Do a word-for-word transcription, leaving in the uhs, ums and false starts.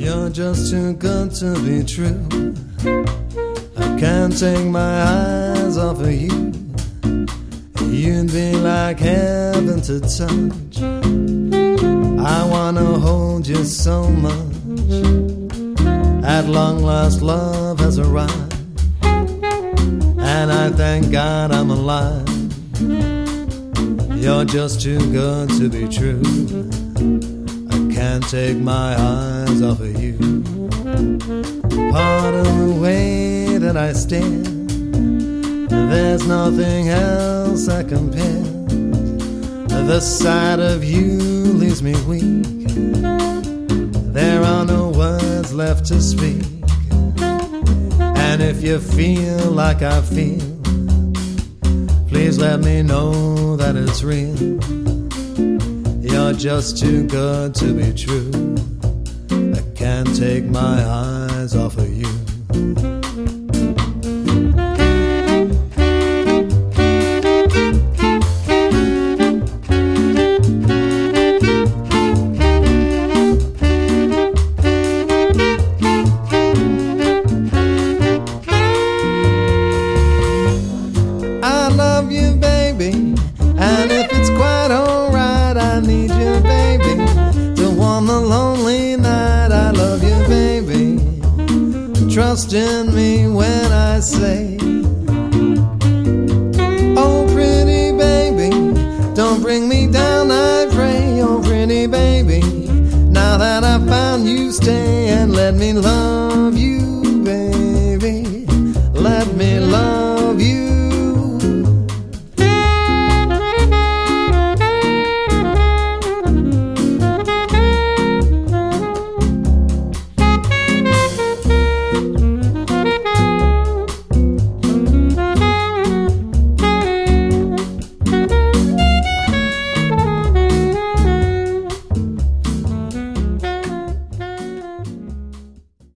You're just too good to be true. I can't take my eyes off of you. You'd be like heaven to touch. I wanna hold you so much. At long last love has arrived, and I thank God I'm alive. You're just too good to be true. I can't take my eyes off of you. Part of the way that I stand, there's nothing else that compares. The sight of you leaves me weak. There are no words left to speak. And if you feel like I feel, please let me know that it's real. You're just too good to be true. I can't take my eyes off of you. I love you, baby, and if it's quite alright, I need you, baby, to warm the lonely night. I love you, baby. Trust in me when I say, oh, pretty baby, don't bring me down, I pray. Oh, pretty baby, now that I found you, stay and let me love